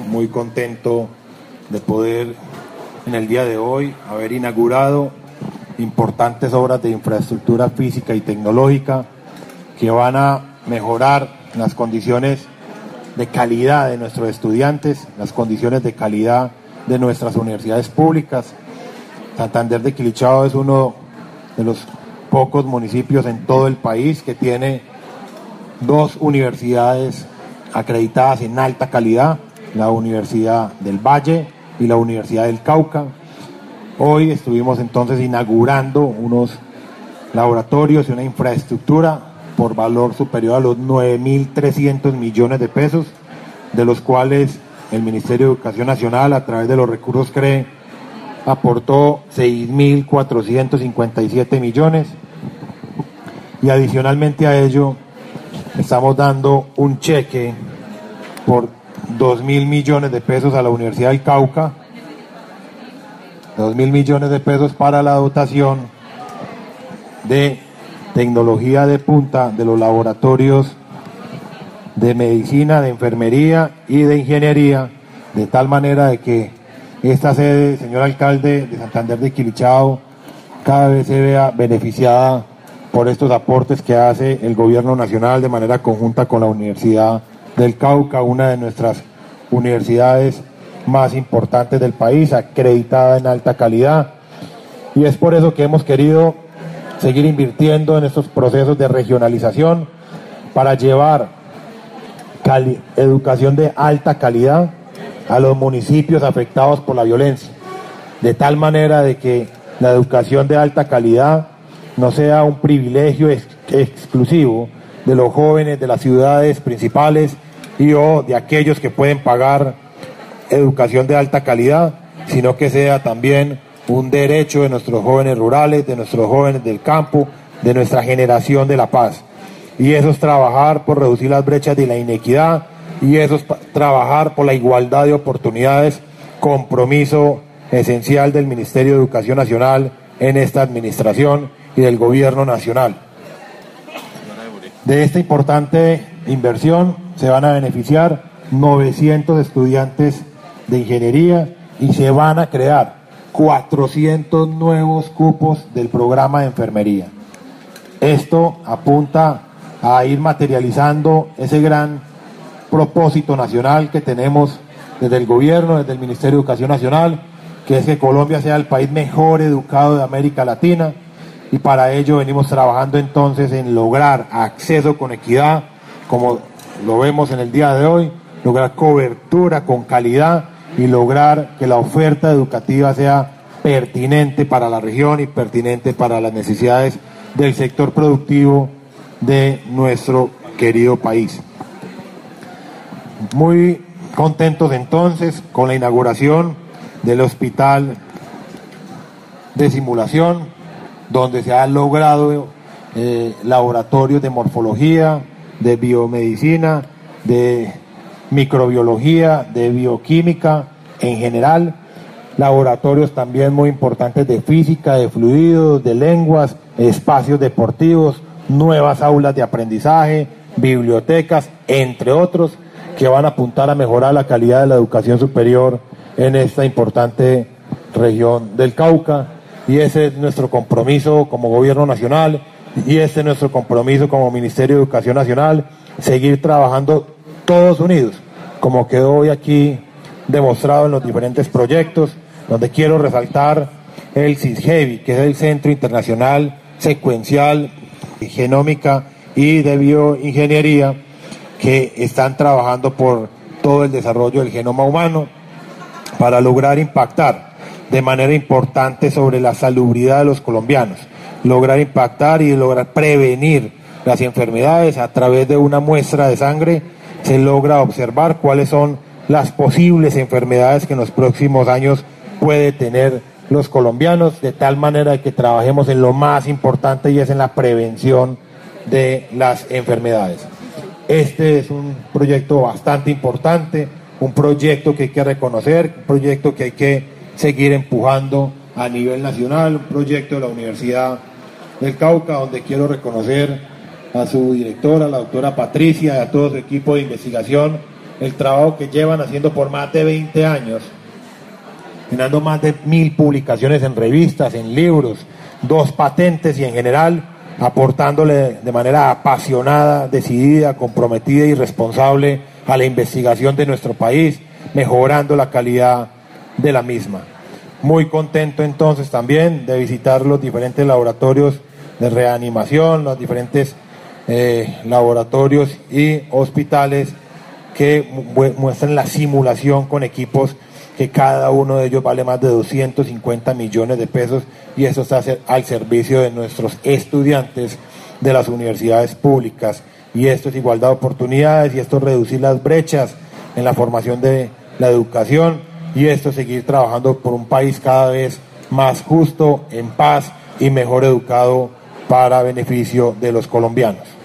muy contento de poder en el día de hoy haber inaugurado importantes obras de infraestructura física y tecnológica que van a mejorar las condiciones de calidad de nuestros estudiantes, las condiciones de calidad de nuestras universidades públicas. Santander de Quilichao es uno de los pocos municipios en todo el país que tiene 2 universidades acreditadas en alta calidad, la Universidad del Valle y la Universidad del Cauca. Hoy estuvimos entonces inaugurando unos laboratorios y una infraestructura por valor superior a los 9.300 millones de pesos, de los cuales el Ministerio de Educación Nacional, a través de los recursos CRE, aportó 6.457 millones, y adicionalmente a ello estamos dando un cheque por 2.000 millones de pesos a la Universidad del Cauca, 2.000 millones de pesos para la dotación de tecnología de punta de los laboratorios de medicina, de enfermería y de ingeniería, de tal manera de que esta sede, señor alcalde de Santander de Quilichao, cada vez se vea beneficiada por estos aportes que hace el gobierno nacional de manera conjunta con la Universidad del Cauca, una de nuestras universidades más importantes del país, acreditada en alta calidad. Y es por eso que hemos querido seguir invirtiendo en estos procesos de regionalización para llevar educación de alta calidad a los municipios afectados por la violencia, de tal manera de que la educación de alta calidad no sea un privilegio exclusivo de los jóvenes de las ciudades principales y o de aquellos que pueden pagar educación de alta calidad, sino que sea también un derecho de nuestros jóvenes rurales, de nuestros jóvenes del campo, de nuestra generación de la paz. Y eso es trabajar por reducir las brechas de la inequidad, y eso es trabajar por la igualdad de oportunidades, compromiso esencial del Ministerio de Educación Nacional en esta administración y del Gobierno Nacional. De esta importante inversión se van a beneficiar 900 estudiantes de ingeniería y se van a crear 400 nuevos cupos del programa de enfermería. Esto apunta a ir materializando ese gran propósito nacional que tenemos desde el gobierno, desde el Ministerio de Educación Nacional, que es que Colombia sea el país mejor educado de América Latina, y para ello venimos trabajando entonces en lograr acceso con equidad, como lo vemos en el día de hoy, lograr cobertura con calidad y lograr que la oferta educativa sea pertinente para la región y pertinente para las necesidades del sector productivo de nuestro querido país. Muy contentos entonces con la inauguración del hospital de simulación, donde se han logrado laboratorios de morfología, de biomedicina, de microbiología, de bioquímica en general, laboratorios también muy importantes de física, de fluidos, de lenguas, espacios deportivos, nuevas aulas de aprendizaje, bibliotecas, entre otros, que van a apuntar a mejorar la calidad de la educación superior en esta importante región del Cauca. Y ese es nuestro compromiso como Gobierno Nacional, y ese es nuestro compromiso como Ministerio de Educación Nacional, seguir trabajando todos unidos, como quedó hoy aquí demostrado en los diferentes proyectos, donde quiero resaltar el CISGEBI, que es el Centro Internacional Secuencial, Genómica y de Bioingeniería, que están trabajando por todo el desarrollo del genoma humano para lograr impactar de manera importante sobre la salubridad de los colombianos, lograr impactar y lograr prevenir las enfermedades. A través de una muestra de sangre se logra observar cuáles son las posibles enfermedades que en los próximos años puede tener los colombianos, de tal manera que trabajemos en lo más importante, y es en la prevención de las enfermedades. Este es un proyecto bastante importante, un proyecto que hay que reconocer, un proyecto que hay que seguir empujando a nivel nacional, un proyecto de la Universidad del Cauca, donde quiero reconocer a su directora, la doctora Patricia, y a todo su equipo de investigación, el trabajo que llevan haciendo por más de 20 años, generando más de 1000 publicaciones en revistas, en libros, 2 patentes y en general aportándole de manera apasionada, decidida, comprometida y responsable a la investigación de nuestro país, mejorando la calidad de la misma. Muy contento entonces también de visitar los diferentes laboratorios de reanimación, los diferentes laboratorios y hospitales que muestran la simulación con equipos que cada uno de ellos vale más de 250 millones de pesos, y eso está al servicio de nuestros estudiantes de las universidades públicas. Y esto es igualdad de oportunidades, y esto es reducir las brechas en la formación de la educación, y esto es seguir trabajando por un país cada vez más justo, en paz y mejor educado para beneficio de los colombianos.